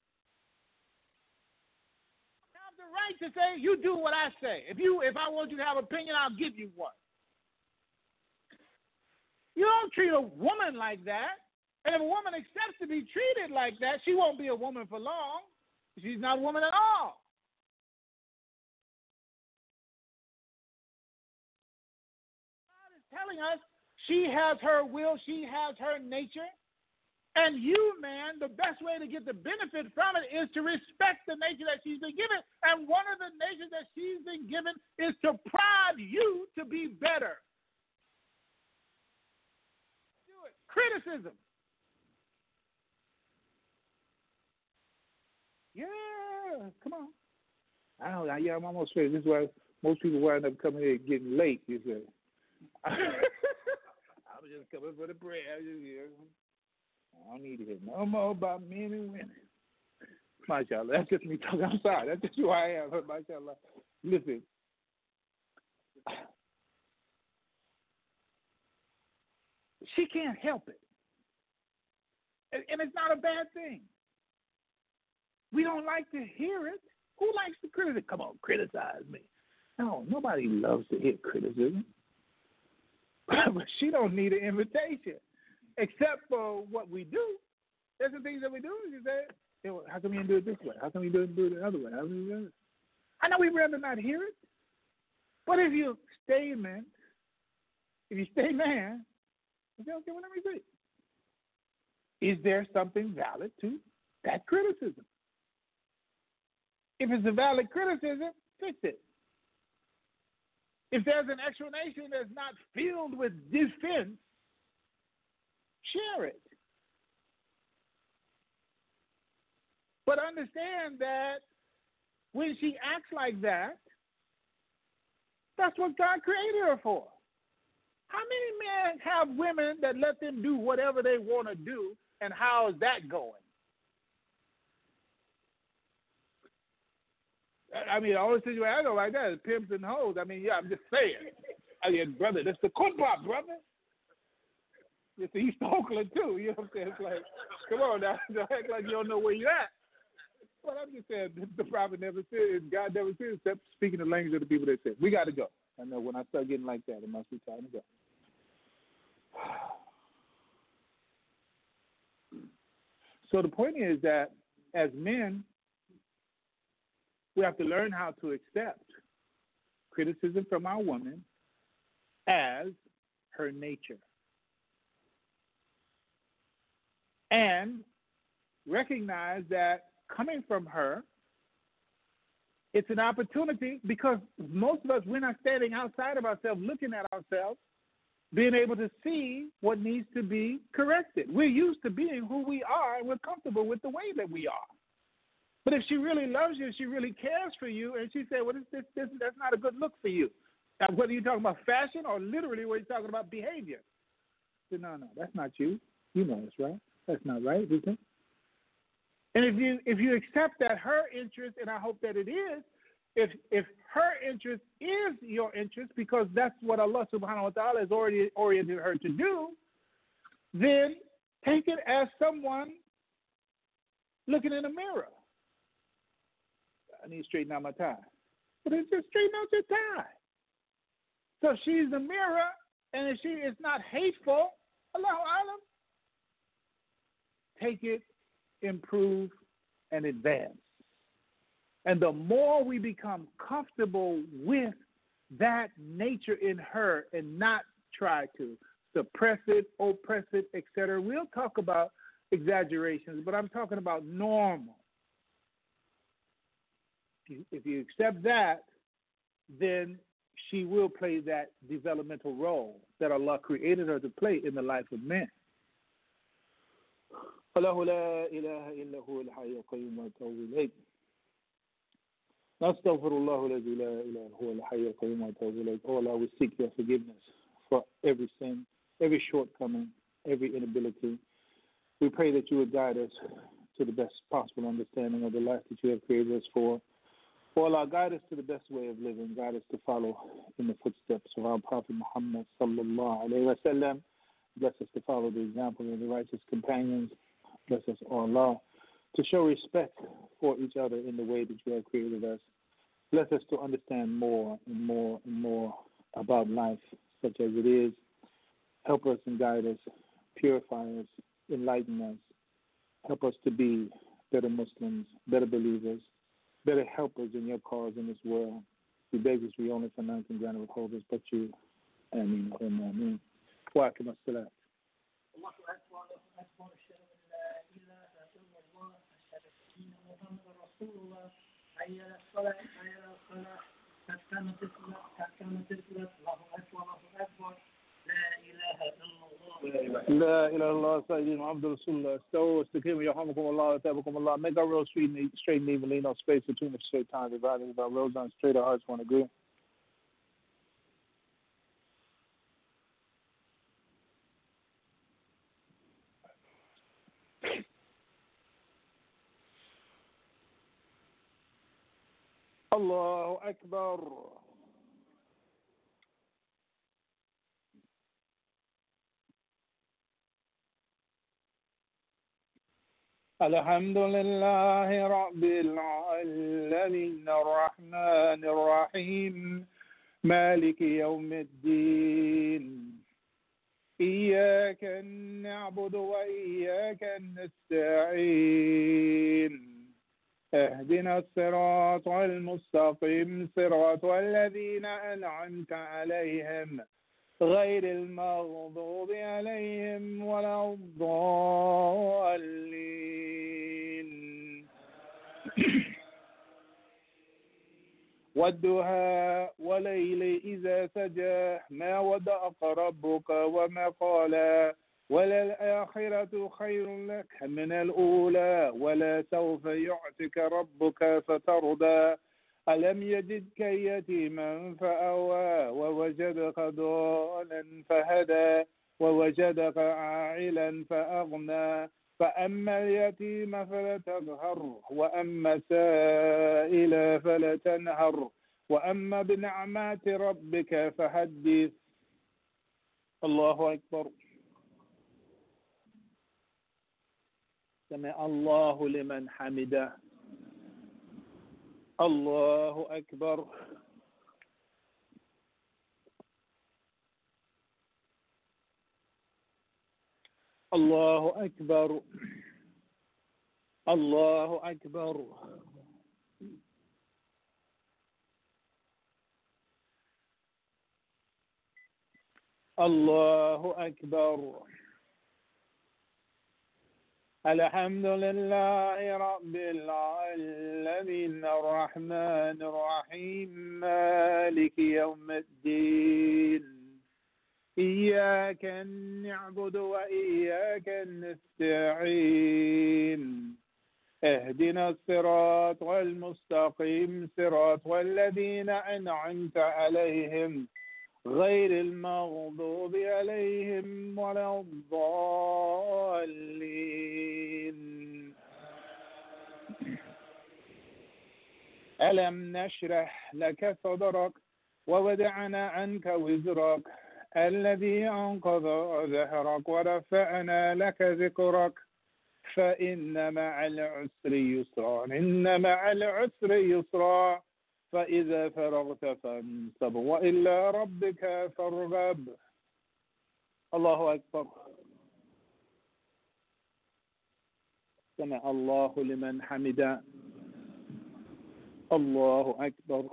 You have the right to say, you do what I say. If you, if I want you to have an opinion, I'll give you one. You don't treat a woman like that. And if a woman accepts to be treated like that, she won't be a woman for long. She's not a woman at all. God is telling us she has her will, she has her nature. And you, man, the best way to get the benefit from it is to respect the nature that she's been given. And one of the natures that she's been given is to prod you to be better. Do it. Criticism. Yeah, come on. I don't know. Yeah, I'm almost ready. This is why most people wind up coming here getting late, you say. I was just coming for the prayer. I, just, yeah. I don't need to hear no more about men and women. MashaAllah. That's just me talking. I'm sorry. That's just who I am. MashaAllah. Listen. She can't help it. And, and it's not a bad thing. We don't like to hear it. Who likes to criticize? Come on, criticize me. No, nobody loves to hear criticism. But she don't need an invitation, except for what we do. There's some things that we do. You say, hey, well, how come you didn't do it this way? How come you didn't do it the other way? How come you do it? I know we'd rather not hear it. But if you stay man, if you stay man, you say, okay, well, let me see. Is there something valid to that criticism? If it's a valid criticism, fix it. If there's an explanation that's not filled with defense, share it. But understand that when she acts like that, that's what God created her for. How many men have women that let them do whatever they want to do, and how is that going? I mean, the only situation I know like that is pimps and hoes. I mean, yeah, I'm just saying. I mean, brother, that's the Kutbah, brother. It's East Oakland, too. You know what I'm saying? It's like, come on now. Don't act like you don't know where you're at. But I'm just saying, the prophet never said, God never said, except speaking the language of the people that said, we got to go. I know when I start getting like that, it must be time to go. So the point is that as men, we have to learn how to accept criticism from our woman as her nature. And recognize that coming from her, it's an opportunity because most of us, we're not standing outside of ourselves, looking at ourselves, being able to see what needs to be corrected. We're used to being who we are, and we're comfortable with the way that we are. But if she really loves you, she really cares for you, and she said, well, this, this, this, that's not a good look for you. Now, whether you're talking about fashion or literally whether you're talking about behavior. I said, no, no, that's not you. You know that's right. That's not right, is it? And if you if you accept that her interest, and I hope that it is, if if her interest is your interest, because that's what Allah subhanahu wa ta'ala has already oriented her to do, then take it as someone looking in a mirror. I need to straighten out my tie. But it's just straighten out your tie. So she's the mirror, and if she is not hateful, Allahu Alam, take it, improve, and advance. And the more we become comfortable with that nature in her and not try to suppress it, oppress it, et cetera. We'll talk about exaggerations, but I'm talking about normal. If you, if you accept that, then she will play that developmental role that Allah created her to play in the life of man. الله لا إله إلا هو الحي القيوم وأتوب إليه. نستغفر الله الذي لا إله هو الحي القيوم وأتوب إليه. Oh Allah, we seek your forgiveness for every sin, every shortcoming, every inability. We pray that you would guide us to the best possible understanding of the life that you have created us for. Oh Allah, guide us to the best way of living. Guide us to follow in the footsteps of our Prophet Muhammad sallallahu alayhi wa sallam. Bless us to follow the example of the righteous companions. Bless us, oh Allah, to show respect for each other in the way that you have created us. Bless us to understand more and more and more about life such as it is. Help us and guide us, purify us, enlighten us. Help us to be better Muslims, better believers, better helpers in your cause in this world. We beg this we only for none can grant and withhold us but you. Ameen. Ameen. Wa alaikum assalam. حي على الصلاة حي على الصلاة قد قامت الصلاة قد قامت الصلاة الله أكبر الله أكبر لا إله إلا الله لا إله إلا الله سيدنا محمد رسول الله استووا استقيموا يرحمكم الله وتابكم الله. Make our road straight and straight and even leave no space between the straight time divided with our roads on straight. Our hearts want to agree. الله أكبر. الحمد لله رب العالمين الرحمن الرحيم مالك يوم الدين إياك نعبد وإياك نستعين اهدنا الصراط المستقيم صراط الذين أنعمت عليهم غير المغضوب عليهم ولا الضالين. والضحى والليل إذا سجى ما ودعك ربك وما قلى وللآخرة خير لك من الأولى ولسوف يعطيك ربك فترضى ألم يجدك يتيما فأوى ووجدك ضالا فهدى ووجدك عائلا فأغنى فأما اليتيم فلا تقهر وأما السائل فلا تنهر وأما بنعمات ربك فحدث. الله أكبر. سمع الله لمن حمده. الله أكبر. الله أكبر. الله أكبر. الله أكبر. الحمد لله رب العالمين الرحمن الرحيم مالك يوم الدين إياك نعبد وإياك نستعين اهدنا الصراط المستقيم صراط الذين أنعمت عليهم غير المغضوب عليهم ولا الضالين. ألم نشرح لك صدرك ووضعنا عنك وزرك الذي أنقض ظهرك ورفعنا لك ذكرك فإن مع العسر يسرا إن مع العسر يسرا فإذا فرغت فانصب وإلى ربك فارغب. الله أكبر. سمع الله لمن حمده. الله أكبر.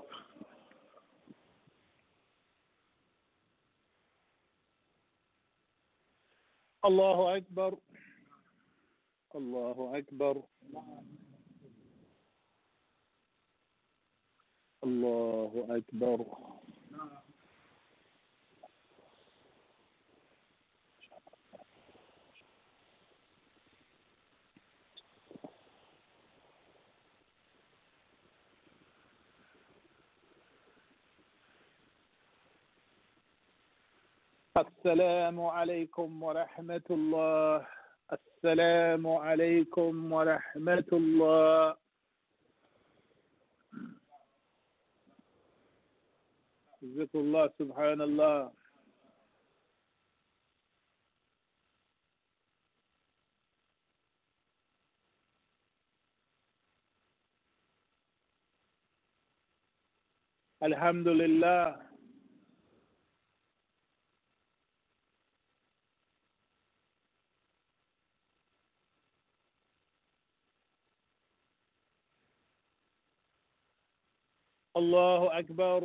الله أكبر. الله أكبر. الله أكبر. السلام عليكم ورحمة الله. السلام عليكم ورحمة الله. ذكر الله سبحان الله. الحمد لله. الله أكبر.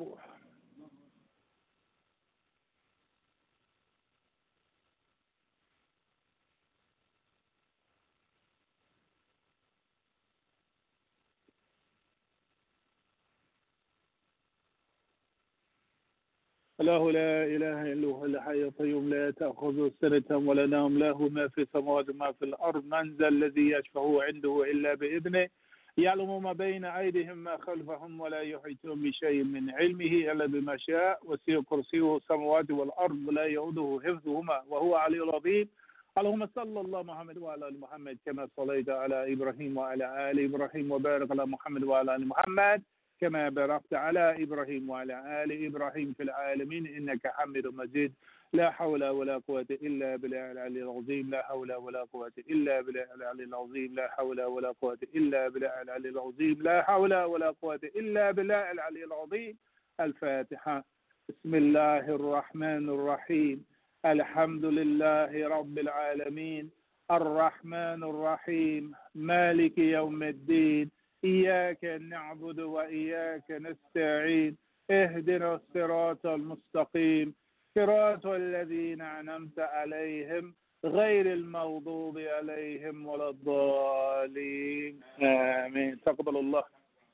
الله لا إله إلا هو الحي القيوم لا تأخذه سنة ولا نوم له ما في السماوات وما في الأرض من ذا الذي يشفع عنده إلا بإذنه يعلم ما بين أيديهم ما خلفهم ولا يحيطون بشيء من علمه إلا بما شاء وسع كرسيه السماوات والأرض ولا يؤوده حفظهما وهو علي العظيم. اللهم صل الله محمد وعلى آل محمد كما صليت على إبراهيم وعلى آل إبراهيم وبارك على محمد وعلى آل محمد كما باركت على إبراهيم وعلى آل إبراهيم في العالمين إنك حميد مجيد. لا حول ولا قوة إلا بالله العلي العظيم. لا حول ولا قوة إلا بالله العلي العظيم. لا حول ولا قوة إلا بالله العلي العظيم. لا حول ولا قوة إلا بالله العلي العظيم. الفاتحة. بسم الله الرحمن الرحيم. الحمد لله رب العالمين الرحمن الرحيم مالك يوم الدين إياك نعبد وإياك نستعين اهدنا الصراط المستقيم صراط الذين أنعمت عليهم غير المغضوب عليهم ولا الضالين آمين. تقبل الله.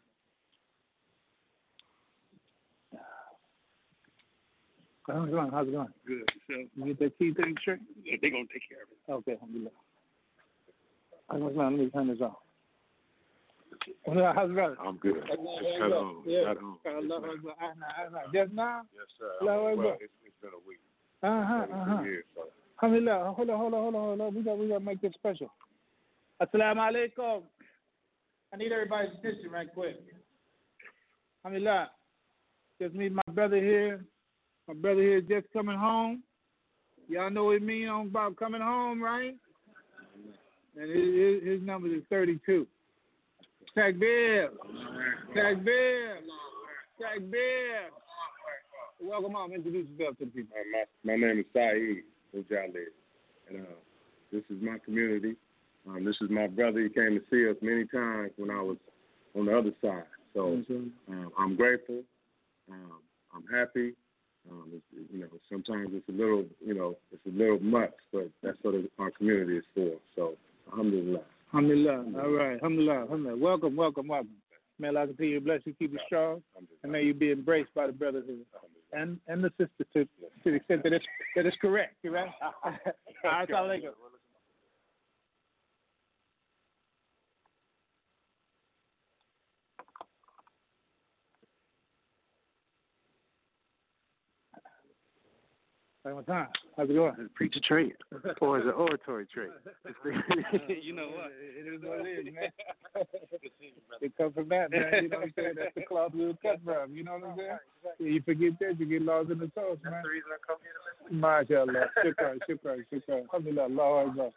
How's it going? How's it going? Good. So, You get that key thing straight? yeah, they're going to take care of it. Okay, alhamdulillah. How's it going? Let me turn this off. How's it going? I'm good. Just cut home. Yeah. Cut home. Just now? Yes, sir. Hello, well, it's, it's been a week. Uh-huh, Maybe uh-huh. two years, so. Alhamdulillah. Hold on, hold on, hold on, hold on. We got, we got to make this special. Assalamu alaikum. I need everybody's attention right quick. Alhamdulillah. Just me, my brother here. My brother here is just coming home. Y'all know what it means about coming home, right? And his, his number is thirty-two. Takbir. Takbir. Takbir. Welcome home. Introduce yourself to the people. Uh, my, my name is Saeed Ujale, and uh, this is my community. Um, this is my brother. He came to see us many times when I was on the other side. So um, I'm grateful. Um, I'm happy. Um, it's, you know, sometimes it's a little, you know, it's a little much, but that's what our community is for. So, alhamdulillah. Alhamdulillah. All right. Alhamdulillah. Alhamdulillah. Welcome, welcome, welcome. May Allah continue to bless you, keep you strong, and may you be embraced by the brotherhood and, and the sister to, to the extent that it's, that it's correct. You right? All right. Assalamu alaikum. One time. How's it going? Preach a trait, or is it oratory trait? You know what? It is what it is, man. They come from that, man. You know what I'm saying? That's the cloth we were cut from. You know what I'm saying? Yeah, you forget that, you get lost in the sauce, man. That's the reason I come here. MashaAllah. Shukran, shukran, shukran. Alhamdulillah. Allahu Akbar.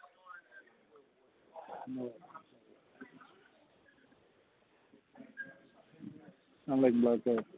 No. I'm like black out.